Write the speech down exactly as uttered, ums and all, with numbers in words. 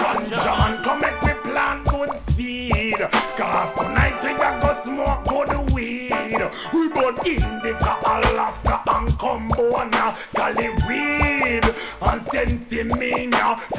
Ganja man, come make we plant good seed. Cause tonight we a go smoke good weed. We burn indica, Alaska and Cambona, Cali weed and Sensimania.